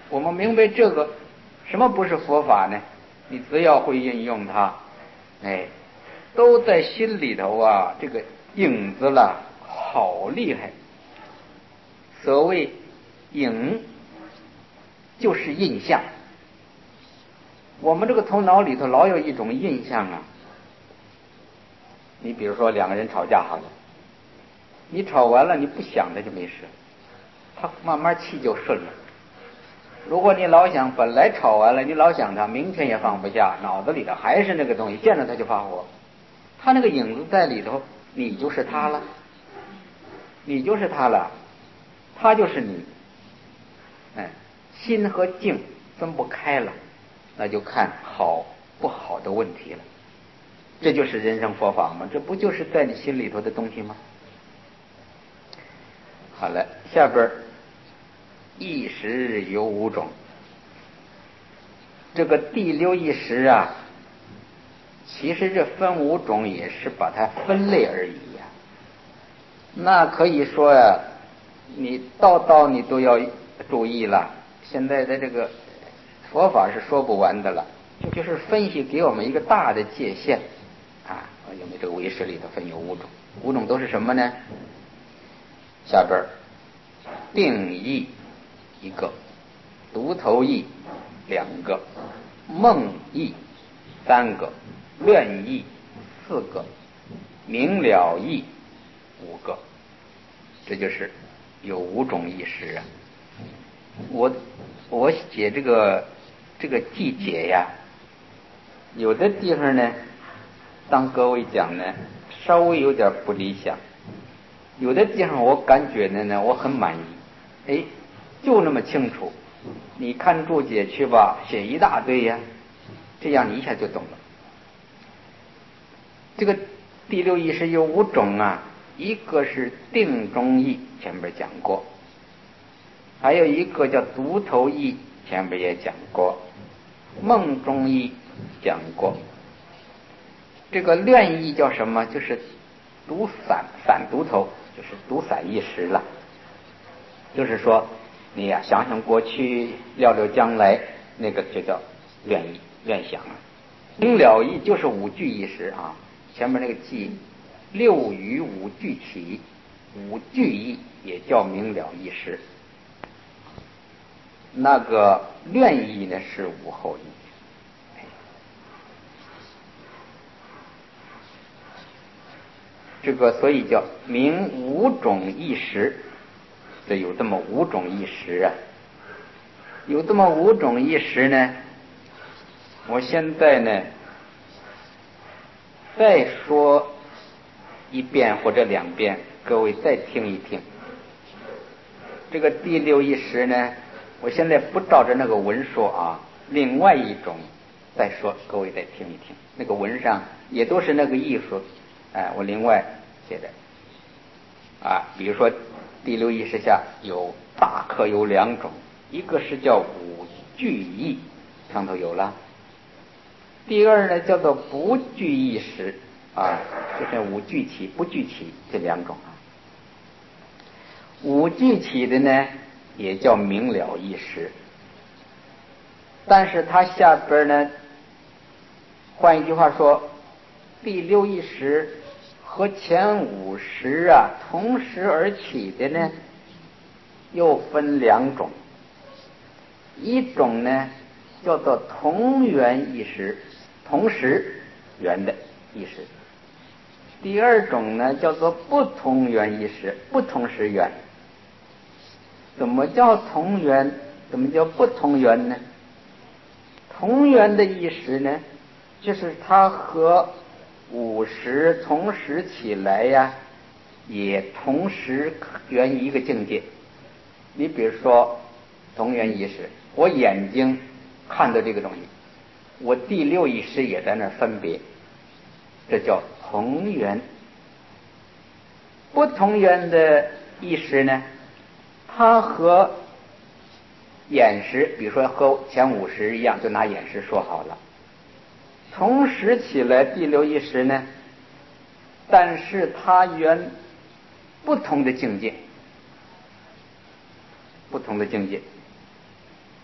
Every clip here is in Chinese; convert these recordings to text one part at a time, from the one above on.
我们明白这个什么不是佛法呢？你只要会运用它，都在心里头啊，这个影子了，好厉害。所谓影，就是印象。我们这个头脑里头老有一种印象啊。你比如说两个人吵架好了，你吵完了你不想他就没事，他慢慢气就顺了。如果你老想，本来吵完了你老想他，明天也放不下，脑子里头还是那个东西，见着他就发火，他那个影子在里头，你就是他了，你就是他了，他就是你。心和境分不开了，那就看好不好的问题了。这就是人生佛法吗？这不就是在你心里头的东西吗？好了，下边意识有5种。这个第六意识啊，其实这分5种也是把它分类而已呀。那可以说呀，你道你都要注意了。现在的这个佛法是说不完的了，就是分析给我们一个大的界限啊。因为这个唯识里头分有5种，5种都是什么呢？下边定义1个，独头义2个，梦义3个，乱义4个，明了义5个。这就是有5种意识啊。我写这个记解呀，有的地方呢，当各位讲呢，稍微有点不理想；有的地方我感觉呢，我很满意。就那么清楚。你看注解去吧，写一大堆呀，这样你一下就懂了。这个第六意识有5种啊，一个是定中意，前面讲过。还有一个叫独头意，前面也讲过。梦中意讲过。这个乱意叫什么？就是独散独头，就是独散意识了。就是说你呀，想想过去，料将来，那个就叫乱意，乱想啊。明了意就是5句意识啊，前面那个记6语5句起，5句意也叫明了意识。那个乱意呢是无后意。这个所以叫明5种意识。这有这么5种意识啊。有这么5种意识呢，我现在呢再说1遍或者2遍，各位再听一听。这个第六意识呢，我现在不照着那个文说啊，另外一种再说，各位再听一听。那个文上也都是那个意思，我另外写的啊。比如说第六意识下有大可有2种，一个是叫5句意，上头有了。第二呢叫做不具意识啊，就是5句起不具起这2种啊。5句起的呢也叫明了意识，但是它下边呢，换一句话说，第六意识和前5识啊同时而起的呢，又分2种。一种呢叫做同源意识，同时源的意识。第二种呢叫做不同源意识，不同时源。怎么叫同源？怎么叫不同源呢？同源的意识呢，就是它和5识同时起来呀，也同时源一个境界。你比如说同源意识，我眼睛看到这个东西，我第六意识也在那儿分别，这叫同源。不同源的意识呢，它和眼识，比如说和前5识一样，就拿眼识说好了，同时起来第六意识呢，但是它缘不同的境界，不同的境界。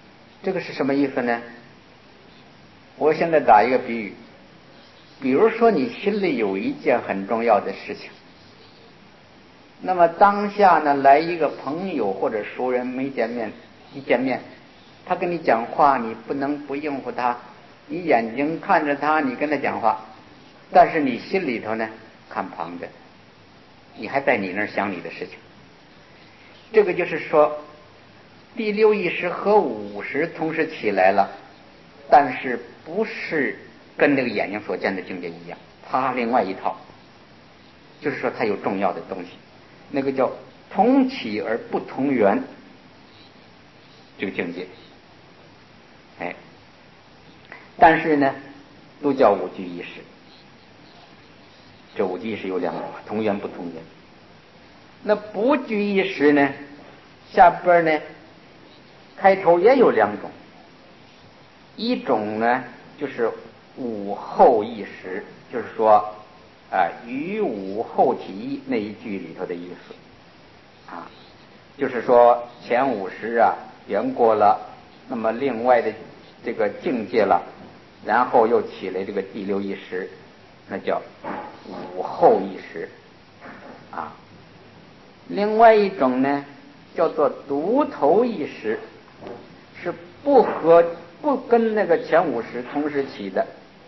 这个是什么意思呢？我现在打一个比喻，比如说你心里有一件很重要的事情，那么当下呢来一个朋友或者熟人一见面，他跟你讲话，你不能不应付他，你眼睛看着他，你跟他讲话，但是你心里头呢看旁的，你还在你那儿想你的事情。这个就是说第六意识和五识同时起来了，但是不是跟这个眼睛所见的境界一样，它另外一套，就是说它有重要的东西，那个叫同起而不同源，这个境界。但是呢都叫五具意识，这五具意识有两种，同源不同源。那不具意识呢下边呢开头也有两种，一种呢就是五后意识，就是说于五后起一那一句里头的意思就是说前五识圆过了，那么另外的这个境界了，然后又起来这个第六意识，那叫五后意识另外一种呢叫做独头意识，是不跟那个前五识同时起的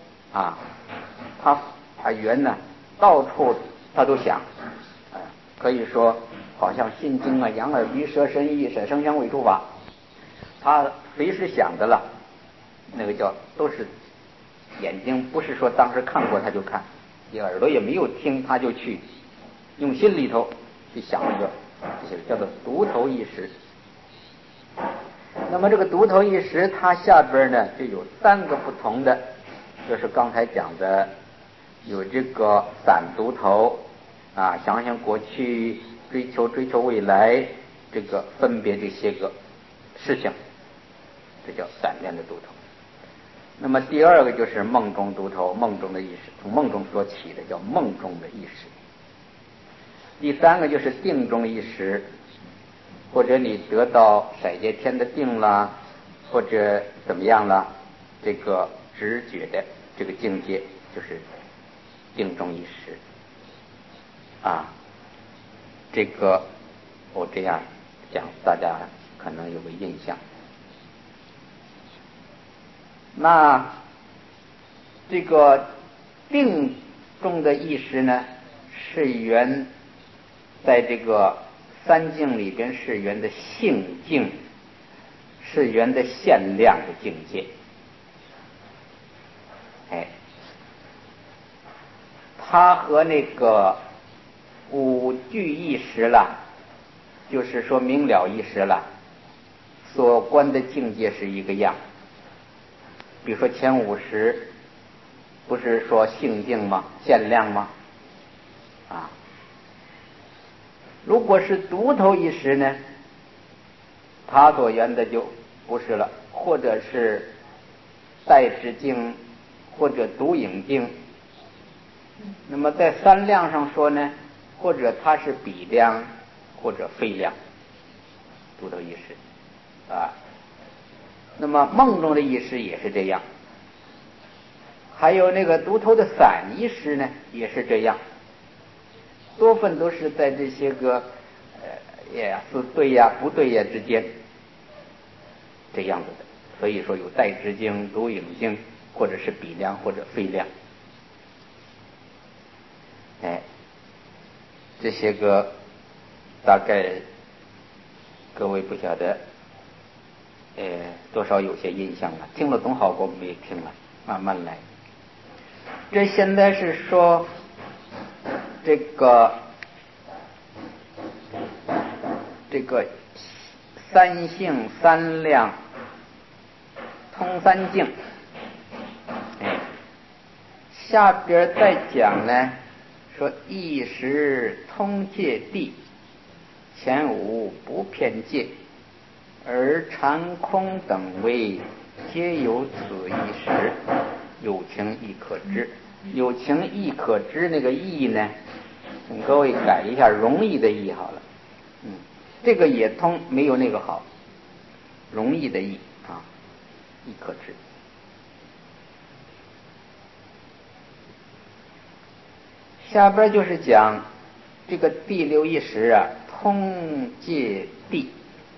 它圆呢到处它都想可以说好像心经眼耳鼻舌身意色声香味触法，他随时想的了，那个叫都是眼睛不是说当时看过他就看，你耳朵也没有听他就去用心里头去想一个，这些叫做独头意识。那么这个独头意识它下边呢就有三个不同的，就是刚才讲的有这个散独头想想过去，追求未来，这个分别这些个事情，这叫散念的独头。那么第二个就是梦中独头，梦中的意识，从梦中所起的叫梦中的意识。第三个就是定中意识，或者你得到色界天的定啦，或者怎么样了，这个直觉的这个境界就是定中意识这个我这样讲大家可能有个印象。那这个定中的意识呢是缘在这个三境里边是缘的性境，是缘的限量的境界它和那个五具意识了，就是说明了意识了，所观的境界是一个样。比如说前五识不是说性境吗？限量吗？如果是独头意识呢，它所缘的就不是了，或者是带质境，或者独影境。那么在三量上说呢，或者它是比量，或者非量，独头意识那么梦中的意识也是这样，还有那个独头的散意识呢也是这样，多分都是在这些个是对不对之间这样子的。所以说有带质境、独影境，或者是比量或者非量这些个大概各位不晓得多少有些印象了，听了总好过没听了，慢慢来。这现在是说这个三性三量通三境下边再讲呢，说意识通界地，前无不偏界，而禅空等为皆有此意识，有情亦可知。有情亦可知那个意呢，请各位改一下容易的意好了。这个也通，没有那个好，容易的意亦可知。下边就是讲这个第六意识啊，通界地。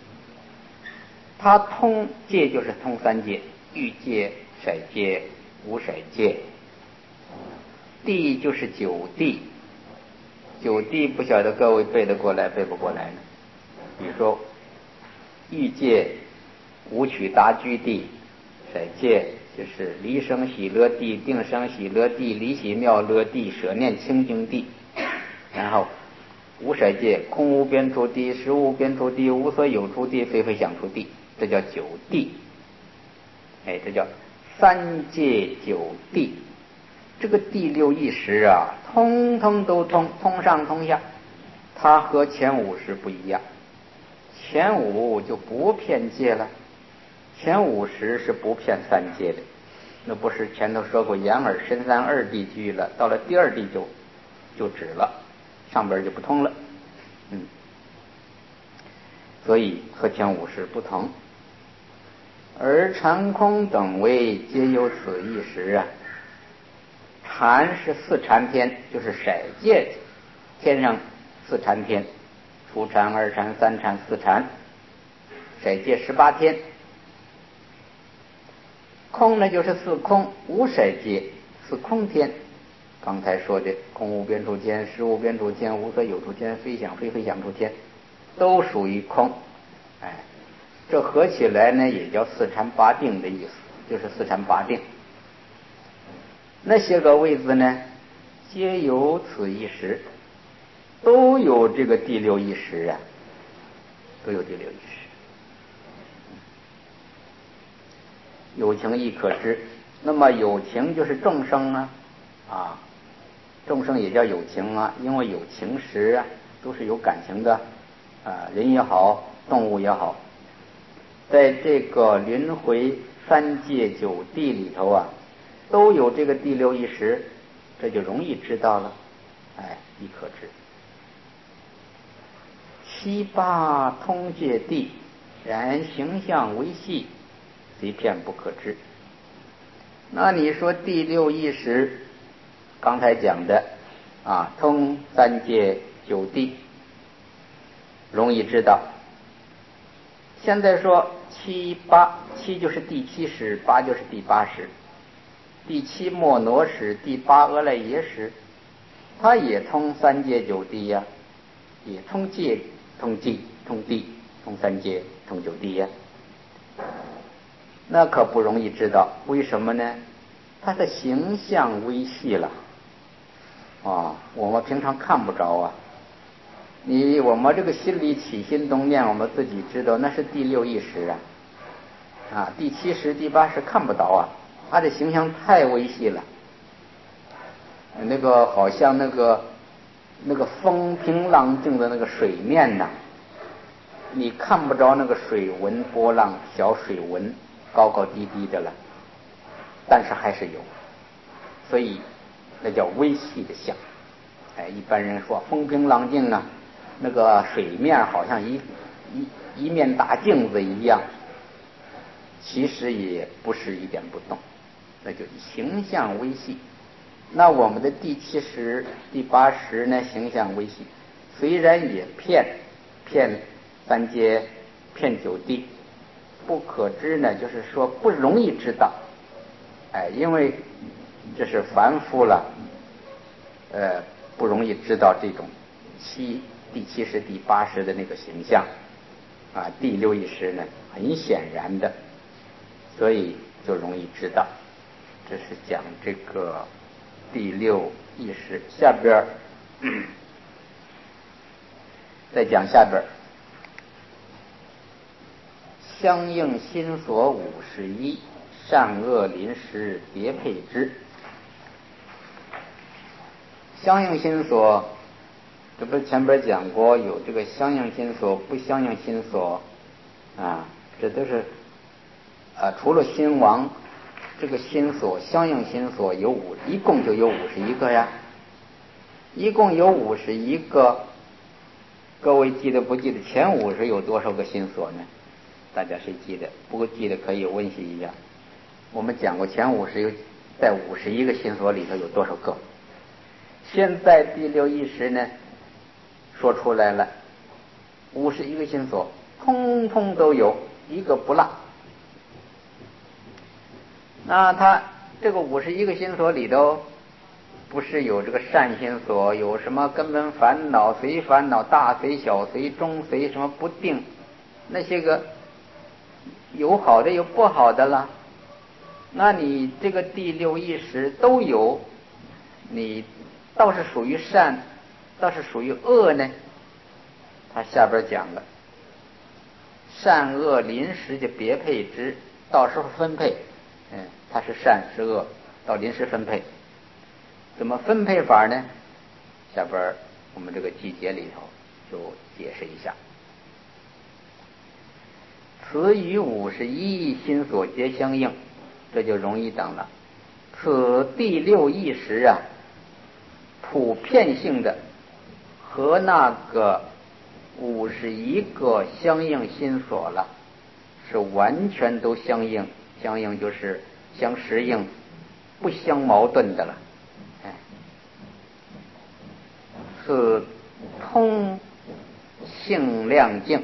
它通界就是通三界，欲界、色界、无色界。地就是九地，九地不晓得各位背得过来背不过来呢？比如说欲界五取达居地，色界就是离生喜乐地、定生喜乐地、离喜妙乐地、舍念清净地。然后无色界空无边处地、实无边处地、无所有处地、非非想处地，这叫九地。这叫三界九地。这个第六意识啊，通通都通，通上通下。它和前五识不一样，前五就不骗界了，前五识是不骗三界的。那不是前头说过眼耳身三二地居了，到了第二地就止了，上边就不通了。所以和前五识不同。而禅空等位皆有此意识啊。禅是四禅天，就是色界天上四禅天，初禅、二禅、三禅、四禅，色界18天。空呢就是四空，无色界四空天。刚才说的空无边处天、实无边处天、无所有处天、非想非非想处天，都属于空。这合起来呢也叫四禅八定的意思，就是四禅八定。那些个位子呢，皆有此意识，都有这个第六意识啊，都有第六意识。有情亦可知。那么有情就是众生啊，众生也叫有情啊，因为有情识啊，都是有感情的人也好，动物也好，在这个轮回三界九地里头啊，都有这个第六意识，这就容易知道了。亦可知。七八通界地，然形象为细，虽片不可知。那你说第六意识，刚才讲的通三界九地，容易知道。现在说七八，七就是第七识，八就是第八识。第七摩罗识，第八阿赖耶识，它也通三界九地呀，也通界、通地、通地、通三界、通九地呀。那可不容易知道，为什么呢？它的形象微细了我们平常看不着啊。我们这个心里起心动念，我们自己知道那是第六意识第七识、第八识看不到啊，它的形象太微细了。那个好像那个风平浪静的那个水面你看不着那个水纹波浪，小水纹高高低低的了，但是还是有，所以那叫微细的相。一般人说风平浪静那个水面好像一面大镜子一样，其实也不是一点不动，那就形象微细。那我们的第七识、第八识呢，形象微细，虽然也骗三界、骗九地，不可知呢，就是说不容易知道。因为这是凡夫了，不容易知道这种第七识、第八识的那个形象第六意识呢，很显然的，所以就容易知道。这是讲这个第六意识。下边再讲下边，相应心所51，善恶临时别配之。相应心所，这不是前边讲过有这个相应心所、不相应心所这都是除了心王，这个心所相应心所一共就有51个呀，一共有51个。各位记得不记得前50有多少个心所呢？大家谁记得？不记得可以温习一下。 我们讲过前50有在51个心所里头有多少个？现在第六意识呢说出来了，51个心所通通都有，一个不落。那他这个51个心所里头，不是有这个善心所，有什么根本烦恼、随烦恼、大随、小随、中随，什么不定，那些个有好的有不好的了。那你这个第六意识都有，你倒是属于善，倒是属于恶呢？他下边讲了，善恶临时就别配之，到时候分配，它是善是恶，到临时分配。怎么分配法呢？下边我们这个集结里头就解释一下。此与51心所皆相应，这就容易等了。此第六意识啊，普遍性的和那个51个相应心所了，是完全都相应，相应就是相适应，不相矛盾的了。是通性亮净。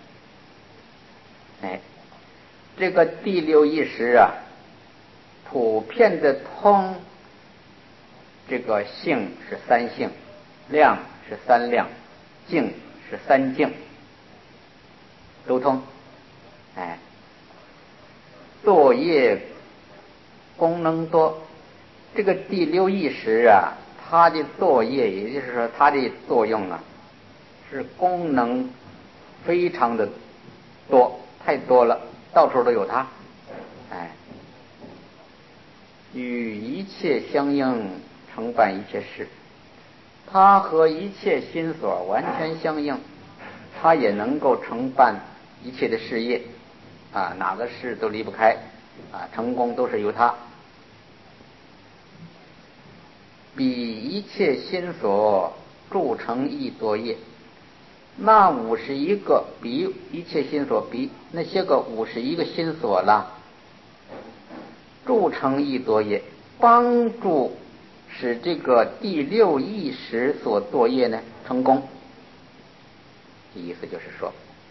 这个第六意识啊，普遍的通，这个性是三性，亮是三亮，净是三净，都通。作业功能多，这个第六意识啊，它的作业，也就是说它的作用啊，是功能非常的多，太多了，到处都有它。与一切相应，承办一切事。它和一切心所完全相应，它也能够承办一切的事业哪个事都离不开成功都是由它。比一切心所铸成一作业，那51个比一切心所，比那些个51个心所了，铸成一作业，帮助使这个第六意识所作业呢成功。意思就是说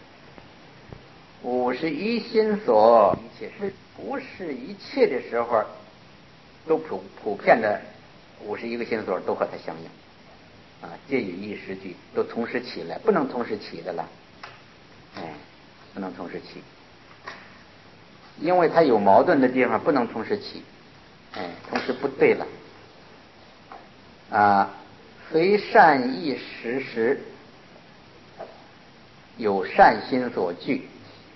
，51心所一切是不是一切的时候都普遍的51个心所都和它相应皆与意识俱都同时起来，不能同时起的了。不能同时起，因为它有矛盾的地方不能同时起，同时不对了。随善意识时，有善心所具。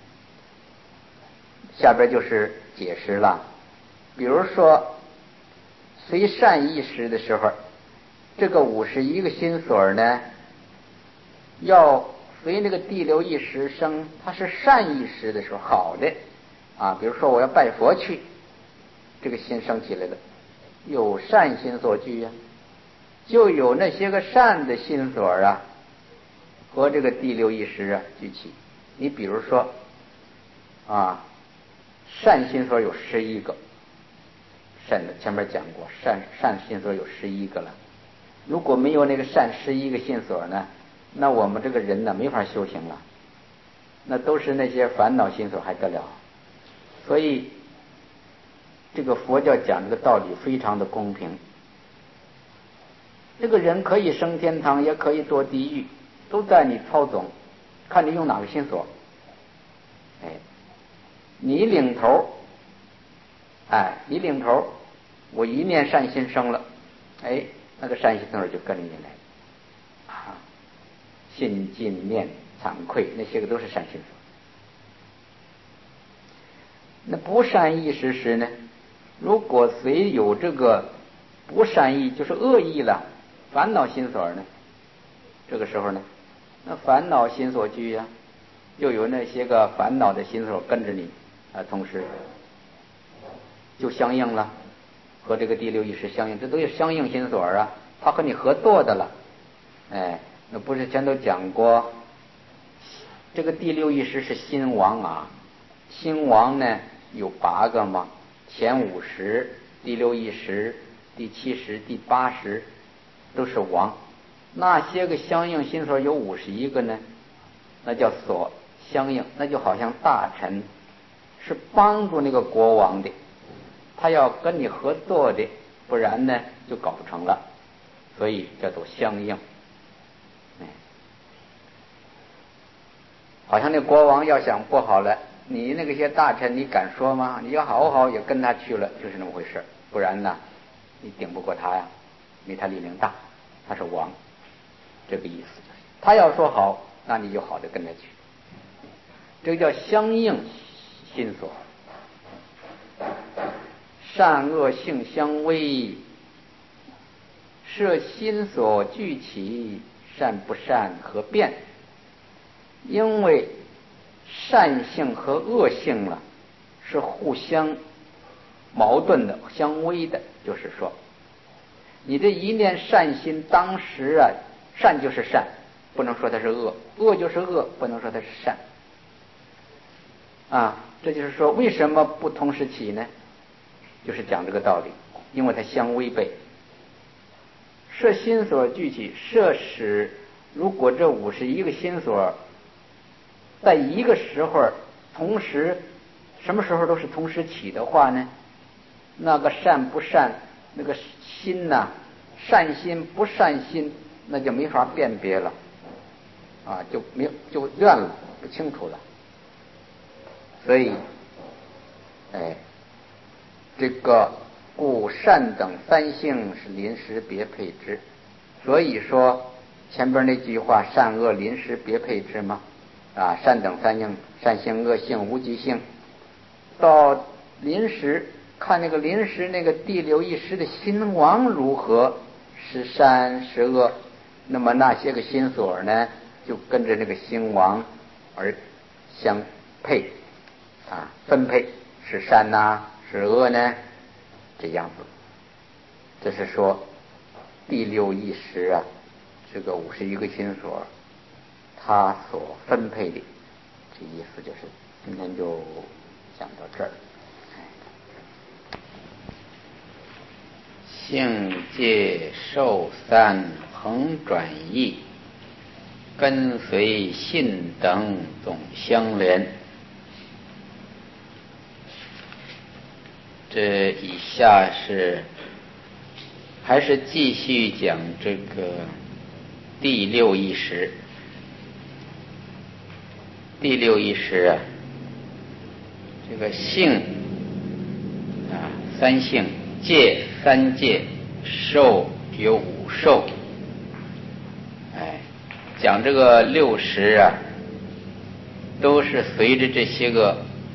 下边就是解释了。比如说，随善意识的时候，这个51个心所呢，要随那个第六意识生，它是善意识的时候，好的比如说我要拜佛去，这个心生起来了，有善心所具就有那些个善的心所和这个第六意识聚起。你比如说善心所有11个，善的前面讲过，善心所有11个了。如果没有那个善11个心所呢，那我们这个人呢没法修行了，那都是那些烦恼心所还得了。所以这个佛教讲这个道理非常的公平，这个人可以升天堂，也可以堕地狱，都在你操纵，看你用哪个心所。你领头，我一念善心生了，那个善心所就跟着你来信尽念惭愧，那些个都是善心所。那不善意识时呢，如果随有这个不善意，就是恶意了，烦恼心所呢，这个时候呢，那烦恼心所具又有那些个烦恼的心所跟着你同时就相应了，和这个第六意识相应，这都是相应心所它和你合作的了。那不是前都讲过，这个第六意识是心王心王呢有8个吗？ 前50、第六意识、第70、第80都是王。那些个相应心所有51个呢，那叫所相应，那就好像大臣是帮助那个国王的，他要跟你合作的，不然呢就搞不成了，所以叫做相应。好像那国王要想不好了，你那个些大臣你敢说吗？你要好好也跟他去了，就是那么回事，不然呢你顶不过他呀，因为他力量大，他是王，这个意思。他要说好，那你就好的跟他去，这个叫相应心所。善恶性相违，摄心所俱起，善不善和变。因为善性和恶性了是互相矛盾的、相违的，就是说你这一念善心当时啊，善就是善，不能说它是恶，恶就是恶，不能说它是善啊。这就是说为什么不同时起呢？就是讲这个道理，因为它相违背。摄心所俱起，摄使如果这51个心所在一个时候同时，什么时候都是同时起的话呢，那个善不善，那个心呐，善心不善心，那就没法辨别了啊，就乱了，不清楚了。所以这个故善等三性是临时别配之。所以说前边那句话善恶临时别配之嘛，啊，善等三性，善性、恶性、无极性，到临时看那个临时那个第六意识的心王如何，是善是恶，那么那些个心所呢，就跟着那个心王而相配啊，分配是善呐，是恶呢，这样子。这是说第六意识啊，这个51个心所它所分配的，这意思就是今天就讲到这儿。性界受三恒转易，跟随性等总相连。这以下还是继续讲这个第六意识。第六意识啊，这个性啊，三性，界三界，受有5受。讲这个六识啊，都是随着这些个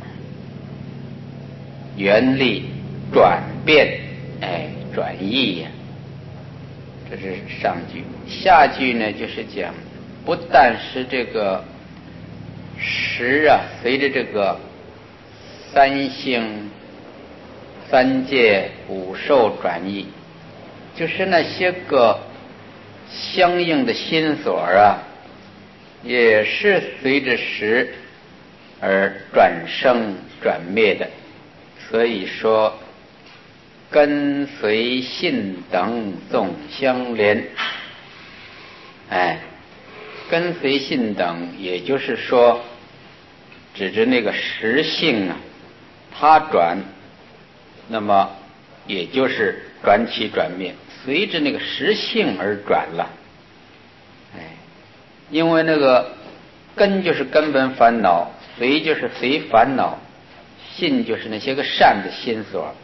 原理转变，转易呀。这是上句。下句呢，就是讲不但是这个识啊，随着这个三性、三界、5受转易，就是那些个相应的心所啊，也是随着识而转生转灭的。所以说跟随性等总相连。跟随性等也就是说指着那个识性啊，它转，那么也就是转起转灭，随着那个识性而转了。因为那个根就是根本烦恼，随就是随烦恼，性就是那些个善的心所，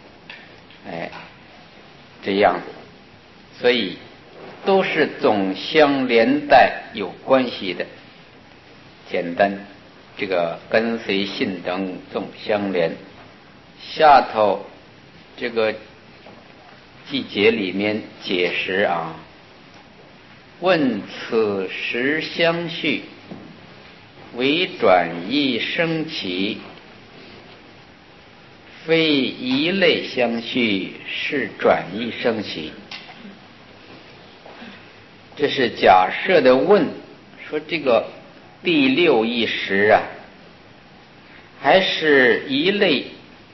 这样子，所以都是总相连带有关系的。简单，这个跟随性等总相连。下头这个季节里面解释啊，问此时相续，为转易生起，非一类相续，是转易生起。这是假设的问，说这个第六意识啊，还是一类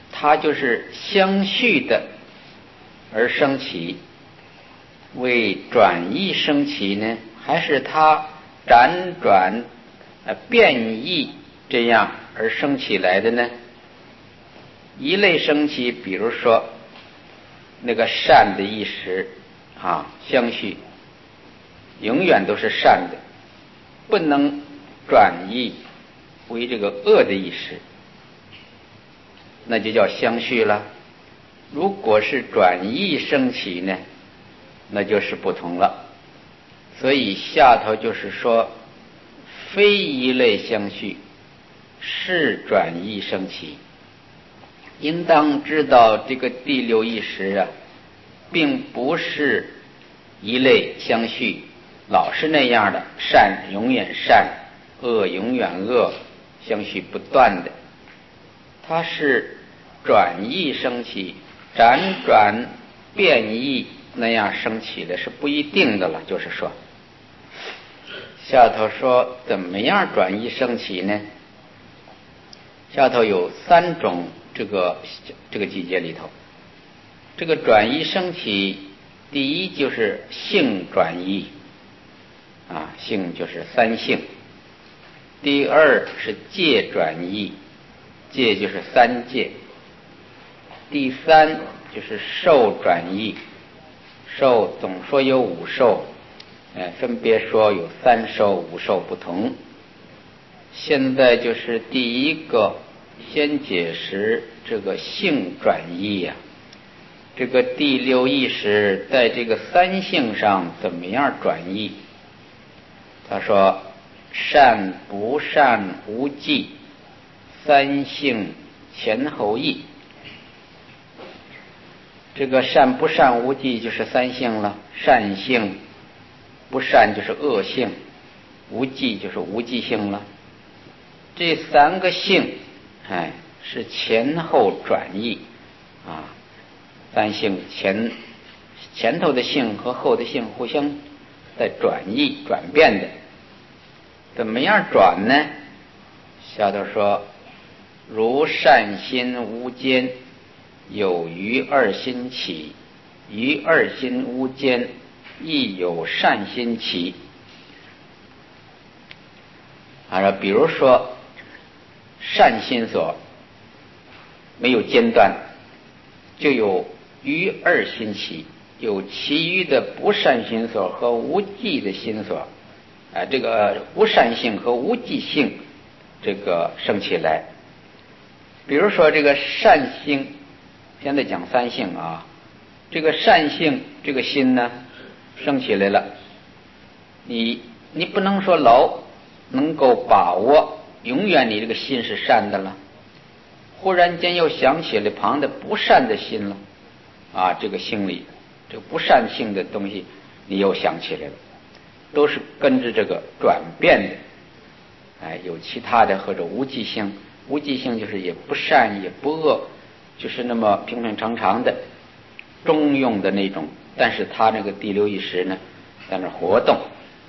它就是相续的而生起。为转义生起呢，还是它辗转变异这样而生起来的呢？一类生起，比如说那个善的意识相续永远都是善的，不能转移为这个恶的意识，那就叫相续了。如果是转义生起呢，那就是不同了。所以下头就是说，非一类相续，是转义生起。应当知道这个第六意识并不是一类相续，老是那样的，善永远善，恶永远恶，相续不断的。它是转义生起，辗转变异那样升起的，是不一定的了。就是说，下头说怎么样转义升起呢？下头有3种，这个季节里头，这个转义升起，第一就是性转义性就是3性。第二是界转义，界就是3界。第3就是受转义，受总说有5受，分别说有3受5受不同。现在就是第一个，先解释这个性转义这个第六意识在这个3性上怎么样转义？他说善不善无记，3性前后义。这个善不善无记就是3性了，善性不善就是恶性，无记就是无记性了。这3个性是前后转义3性前头的性和后的性互相在转义转变的。怎么样转呢？下头说如善心无间，有于2心起，于2心无间，亦有善心起。比如说善心所没有间断，就有于2心起，有其余的不善心所和无记的心所这个不善性和无记性这个生起来。比如说这个善性，现在讲3性这个善性这个心呢生起来了，你不能说老能够把握永远你这个心是善的了，忽然间又想起来旁的不善的心了这个心里这个不善性的东西你又想起来了，都是跟着这个转变的有其他的或者无记性。无记性就是也不善也不恶，就是那么平平常常的中庸的那种，但是他那个第六意识呢在那活动。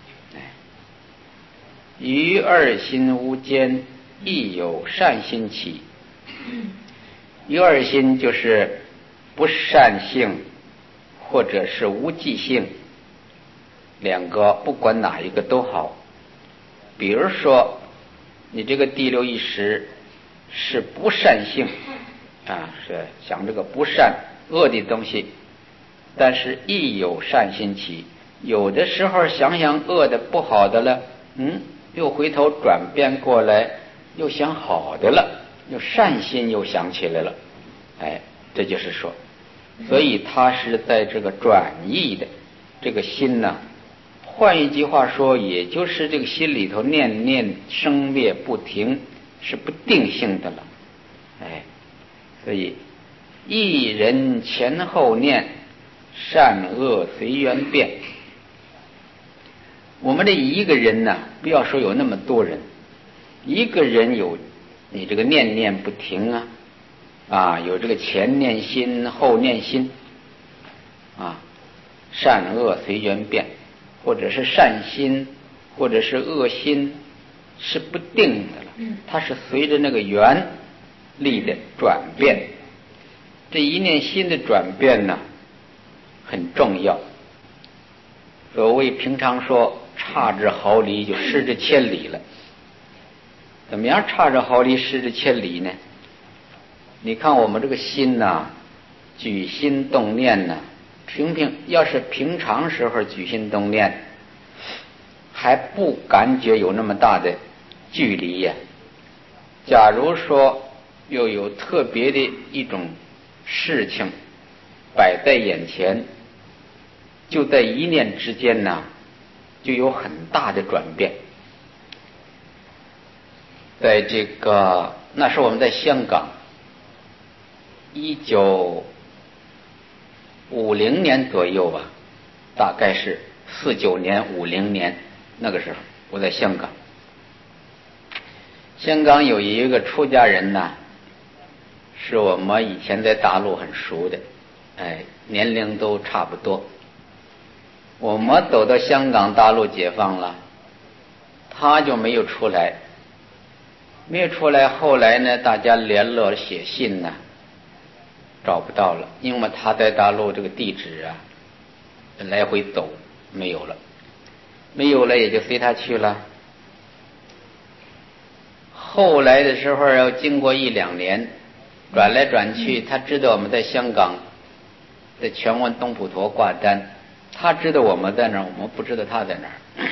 于2心无间，亦有善心起。于2心就是不善性或者是无记性，2个不管哪一个都好。比如说你这个第六意识是不善性是想这个不善恶的东西，但是亦有善心起，有的时候想想恶的不好的了又回头转变过来又想好的了，又善心又想起来了这就是说，所以它是在这个转义的这个心呢，换一句话说，也就是这个心里头念念生灭不停，是不定性的了所以一人前后念，善恶随缘变。我们这一个人呢，不要说有那么多人，一个人有你这个念念不停有这个前念心后念心善恶随缘变，或者是善心或者是恶心，是不定的了，它是随着那个缘力的转变这一念心的转变呢，很重要。所谓平常说差之毫厘就失之千里了。怎么样差之毫厘失之千里呢？你看我们这个心呐，举心动念呢，要是平常时候举心动念，还不感觉有那么大的距离呀。假如说又有特别的一种事情摆在眼前，就在一念之间呢，就有很大的转变。在这个那时我们在香港，1950年左右吧，大概是49年、50年那个时候，我在香港。香港有一个出家人呢，是我们以前在大陆很熟的，年龄都差不多。我们走到香港大陆解放了，他就没有出来。后来呢，大家联络写信呢，找不到了，因为他在大陆这个地址啊，来回走没有了也就随他去了。后来的时候要经过1-2年，转来转去，他知道我们在香港在荃湾东普陀挂单，他知道我们在哪儿，我们不知道他在哪儿。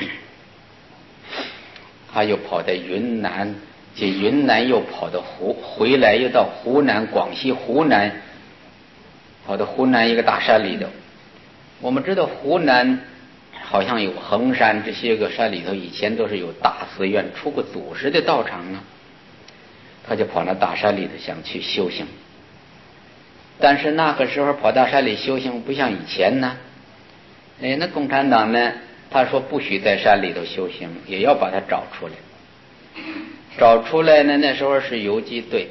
他又跑到云南，这云南又跑到回来又到湖南，广西湖南，跑到湖南一个大山里头。我们知道湖南好像有衡山，这些个山里头以前都是有大寺院，出过祖师的道场啊。他就跑到大山里头想去修行，但是那个时候跑大山里修行不像以前呢。那共产党呢，他说不许在山里头修行，也要把他找出来。找出来呢，那时候是游击队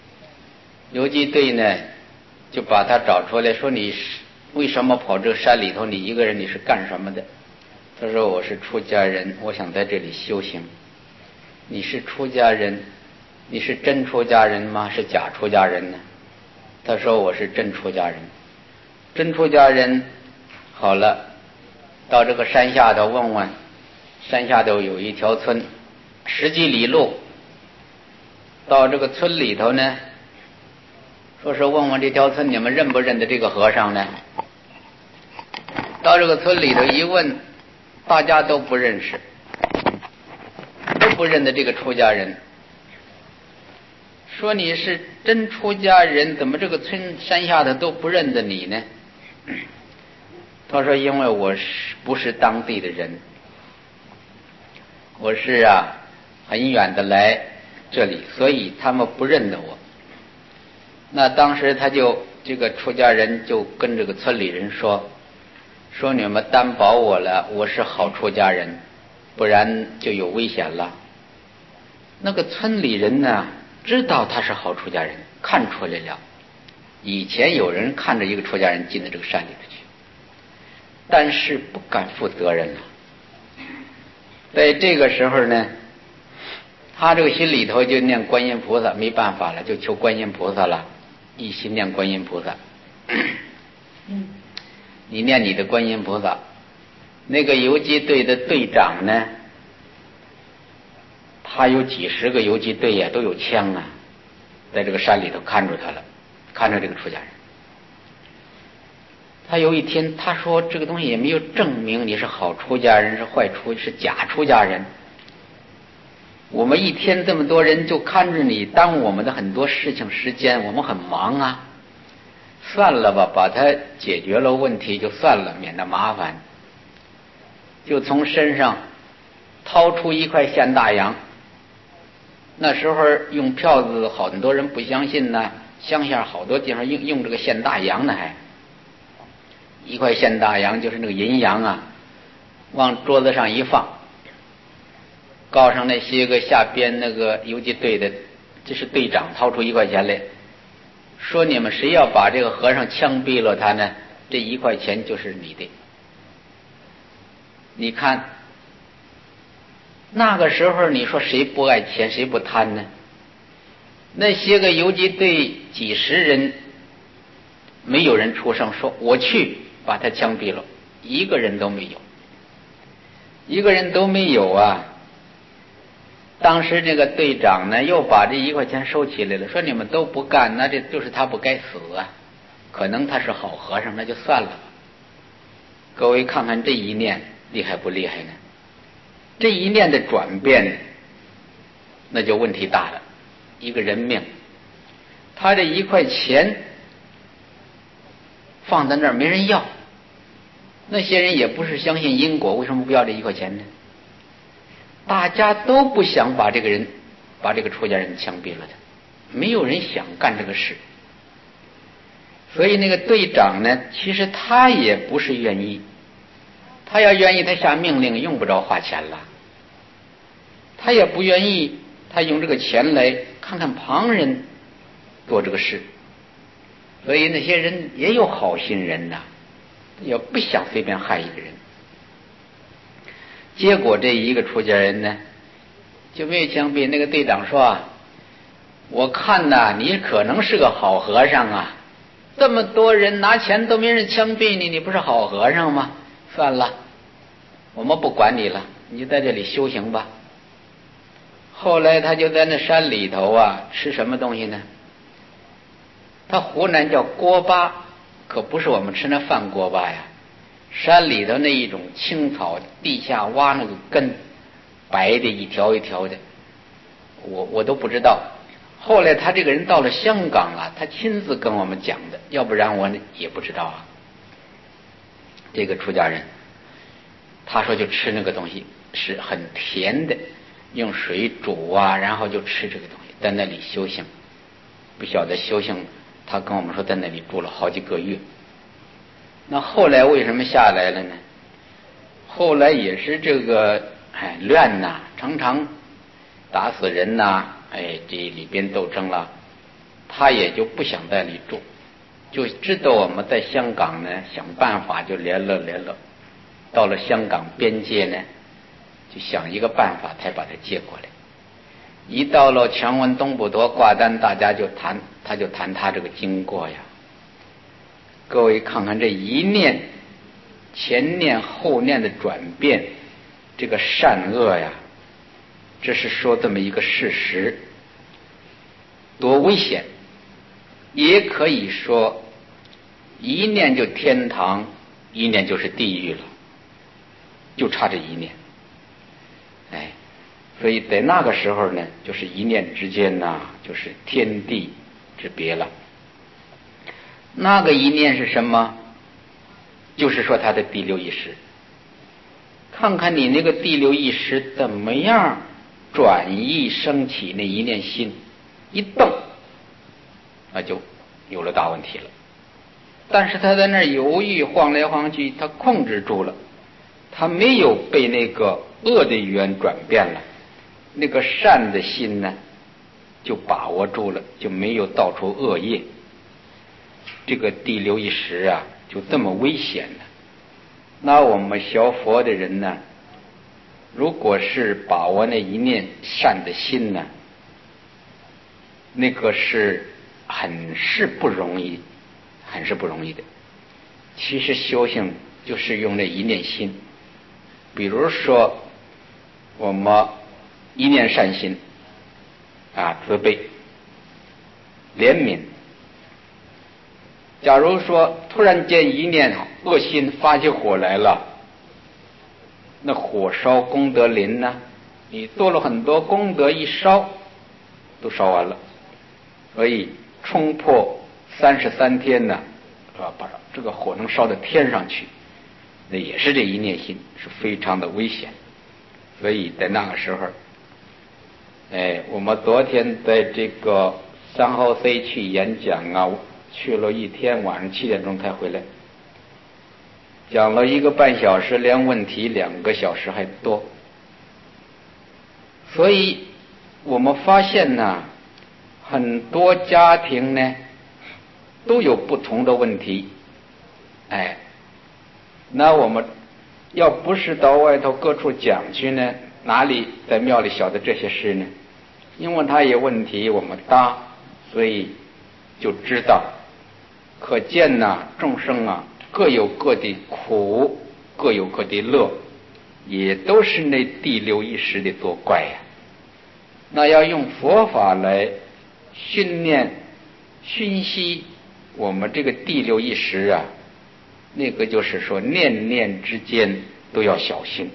呢就把他找出来，说你为什么跑这个山里头？你一个人你是干什么的？他说我是出家人，我想在这里修行。你是出家人，你是真出家人吗？是假出家人呢？他说我是真出家人。真出家人，好了，到这个山下头问问，山下头有一条村，10几里路，到这个村里头呢，说是问问这条村你们认不认得这个和尚呢？到这个村里头一问，大家都不认识，都不认得这个出家人。说你是真出家人，怎么这个村山下的都不认得你呢？他说因为我不是当地的人，我是很远的来这里，所以他们不认得我。那当时这个出家人就跟这个村里人说你们担保我了，我是好出家人，不然就有危险了。那个村里人呢，知道他是好出家人，看出来了。以前有人看着一个出家人进到这个山里头去，但是不敢负责任了。在这个时候呢，他这个心里头就念观音菩萨，没办法了，就求观音菩萨了，一心念观音菩萨。你念你的观音菩萨。那个游击队的队长呢，他有几十个游击队呀，都有枪啊，在这个山里头看住他了，看着这个出家人。他有一天他说这个东西也没有证明你是好出家人是假出家人，我们一天这么多人就看着你，耽误我们的很多事情时间，我们很忙啊，算了吧，把它解决了问题就算了，免得麻烦。就从身上掏出一块现大洋，那时候用票子很多人不相信呢，乡下好多地方用这个现大洋呢，还一块现大洋就是那个银洋啊，往桌子上一放，告上那些个下边那个游击队的，这是队长掏出1块钱来，说你们谁要把这个和尚枪毙了他呢，这1块钱就是你的。你看那个时候你说谁不爱钱谁不贪呢？那些个游击队几十人没有人出声说我去把他枪毙了，一个人都没有，一个人都没有啊。当时这个队长呢又把这1块钱收起来了，说你们都不干，那这就是他不该死啊，可能他是好和尚，那就算了吧。各位看看这一念厉害不厉害呢？这一念的转变那就问题大了。一个人命，他这1块钱放在那儿没人要，那些人也不是相信因果，为什么不要这1块钱呢？大家都不想把这个人，把这个出家人枪毙了的，没有人想干这个事。所以那个队长呢，其实他也不是愿意，他要愿意他下命令用不着花钱了，他也不愿意他用这个钱来看看旁人做这个事。所以那些人也有好心人呐，也不想随便害一个人。结果这一个出家人呢就没有枪毙。那个队长说啊，我看呐你可能是个好和尚啊，这么多人拿钱都没人枪毙你，你不是好和尚吗？算了，我们不管你了，你在这里修行吧。后来他就在那山里头啊，吃什么东西呢？他湖南叫锅巴，可不是我们吃那饭锅巴呀，山里头那一种青草，地下挖那个根，白的一条一条的，我都不知道。后来他这个人到了香港了，他亲自跟我们讲的，要不然我也不知道啊。这个出家人他说就吃那个东西是很甜的，用水煮啊，然后就吃这个东西，在那里修行。不晓得修行，他跟我们说在那里住了好几个月。那后来为什么下来了呢？后来也是这个乱呐，常常打死人呐，这里边斗争了，他也就不想在里住，就知道我们在香港呢，想办法就联络，到了香港边界呢，就想一个办法才把他接过来。一到了强文东普陀挂单，大家就谈，他就谈他这个经过呀。各位看看这一念前念后念的转变，这个善恶呀，这是说这么一个事实，多危险。也可以说一念就天堂，一念就是地狱了，就差这一念。所以在那个时候呢，就是一念之间呐，就是天地之别了。那个一念是什么？就是说他的第六意识。看看你那个第六意识怎么样转移升起那一念心，一动那就有了大问题了。但是他在那儿犹豫晃来晃去，他控制住了，他没有被那个恶的语言转变了，那个善的心呢就把握住了，就没有造出恶业。这个第六意识啊就这么危险了。那我们学佛的人呢，如果是把握那一念善的心呢，那个是很是不容易的。其实修行就是用那一念心。比如说我们一念善心啊，慈悲怜悯。假如说突然间一念恶心发起火来了，那火烧功德林呢，你做了很多功德，一烧都烧完了。所以冲破33天呢，把这个火能烧到天上去，那也是这一念心，是非常的危险。所以在那个时候，我们昨天在这个3号 C 去演讲啊，去了一天，晚上7点钟才回来，讲了1个半小时，连问题2个小时还多。所以我们发现呢，很多家庭呢都有不同的问题。那我们要不是到外头各处讲去呢，哪里在庙里晓得这些事呢？因为他有问题我们答，所以就知道。 可见呐，众生啊各有各的苦，各有各的乐，也都是那第六意识的作怪呀。那要用佛法来训习我们这个第六意识啊，那个就是说念念之间都要小心。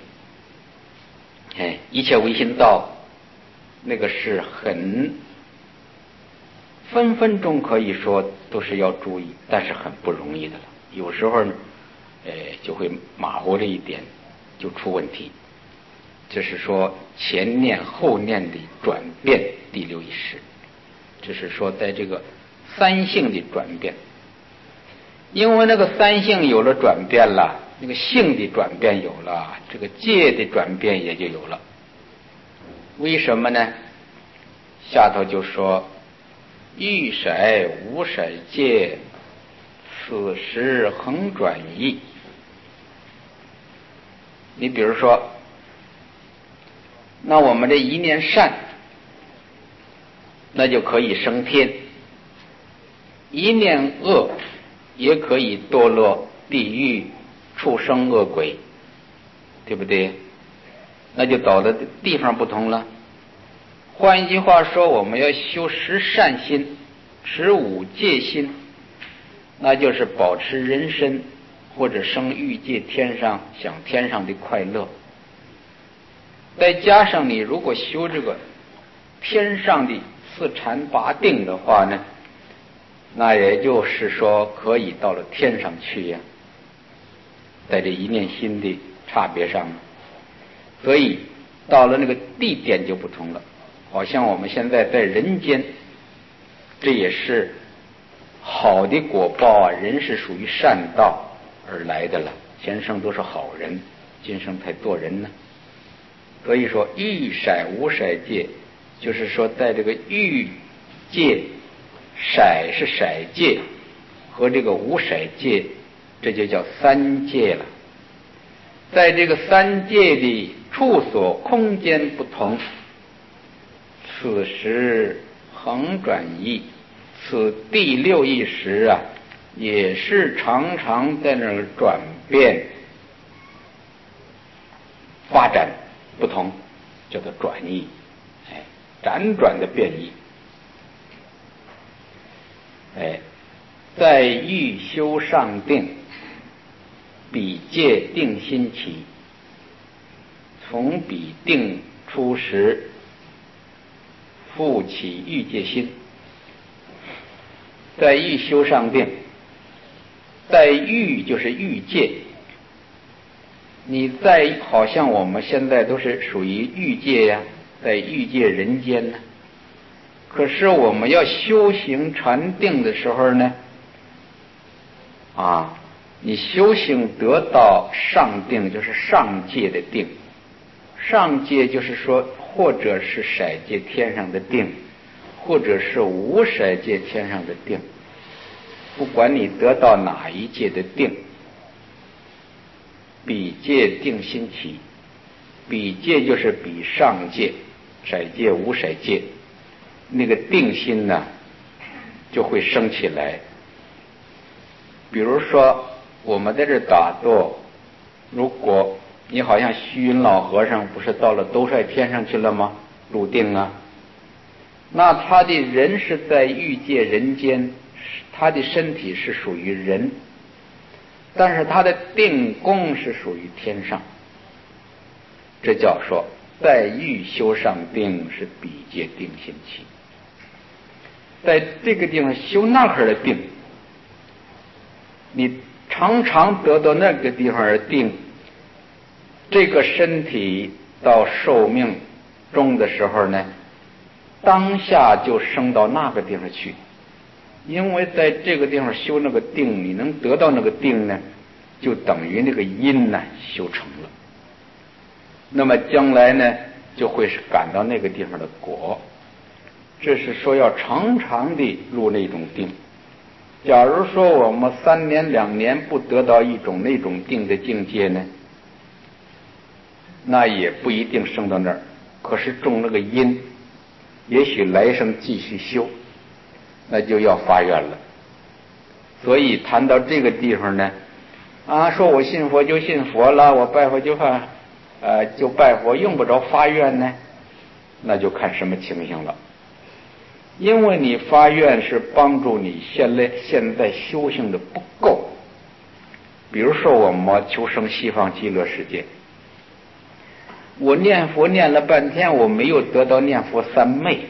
一切唯心道，那个是很分分钟可以说都是要注意，但是很不容易的了。有时候呢，就会马虎了一点，就出问题。这是说前念后念的转变，第六意识，这是说在这个三性的转变。因为那个三性有了转变了，那个性的转变有了，这个界的转变也就有了。为什么呢？下头就说欲色无色界，此时恒转移。你比如说，那我们这一念善，那就可以升天；一念恶，也可以堕落地狱、畜生、恶鬼，对不对？那就走的地方不同了。换一句话说，我们要修十善心、持五戒心，那就是保持人身或者生欲界天上，享天上的快乐。再加上你如果修这个天上的四禅八定的话呢，那也就是说可以到了天上去呀，在这一念心的差别上，所以到了那个地点就不同了。好像我们现在在人间，这也是好的果报啊，人是属于善道而来的了，前生都是好人，今生才做人呢。所以说欲色无色界，就是说在这个欲界，色是色界，和这个无色界，这就叫三界了。在这个三界的处所空间不同，此时恒转移，此第六意识啊，也是常常在那儿转变发展不同，叫做转移，辗转的变异。在欲修上定，彼界定心起，从彼定出时，复起欲界心。在欲修上定，在欲就是欲界，你在好像我们现在都是属于欲界呀，在欲界人间呢。可是我们要修行禅定的时候呢，你修行得到上定，就是上界的定。上界就是说，或者是色界天上的定，或者是无色界天上的定。不管你得到哪一界的定，彼界定心起，彼界就是比上界，色界无色界，那个定心呢就会升起来。比如说我们在这打坐，如果你好像虚云老和尚不是到了兜率天上去了吗？入定啊，那他的人是在欲界人间，他的身体是属于人，但是他的定功是属于天上。这叫说在欲修上定，是彼界定心起。在这个地方修那儿的定，你常常得到那个地方的定，这个身体到寿命终的时候呢，当下就升到那个地方去。因为在这个地方修那个定，你能得到那个定呢，就等于那个因呢修成了。那么将来呢，就会是感到那个地方的果。这是说要常常地入那种定。假如说我们3年2年不得到一种那种定的境界呢，那也不一定升到那儿。可是种那个因，也许来生继续修，那就要发愿了。 所以谈到这个地方呢，说我信佛就信佛了，我拜佛就拜佛，用不着发愿呢，那就看什么情形了。因为你发愿是帮助你现在修行的不够。比如说我们求生西方极乐世界，我念佛念了半天，我没有得到念佛三昧，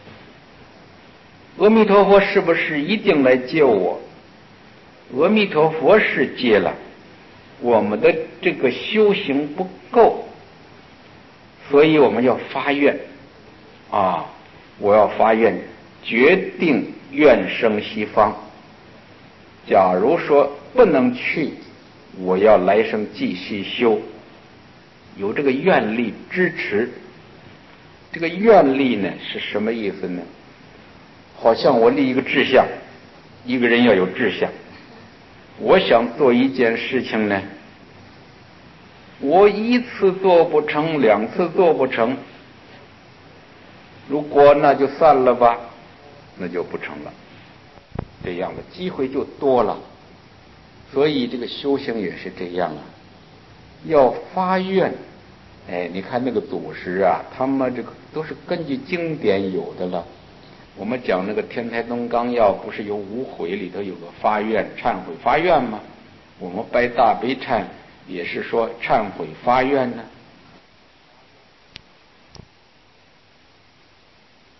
阿弥陀佛是不是一定来接我？阿弥陀佛是接了，我们的这个修行不够，所以我们要发愿我要发愿，决定愿生西方。假如说不能去，我要来生继续修，有这个愿力支持。这个愿力呢是什么意思呢？好像我立一个志向，一个人要有志向。我想做一件事情呢，我一次做不成，两次做不成，如果那就算了吧，那就不成了，这样的机会就多了。所以这个修行也是这样要发愿。你看那个祖师他们这个都是根据经典有的了。我们讲那个天台宗纲要，不是有5悔里头有个发愿忏悔发愿吗？我们拜大悲忏也是说忏悔发愿呢。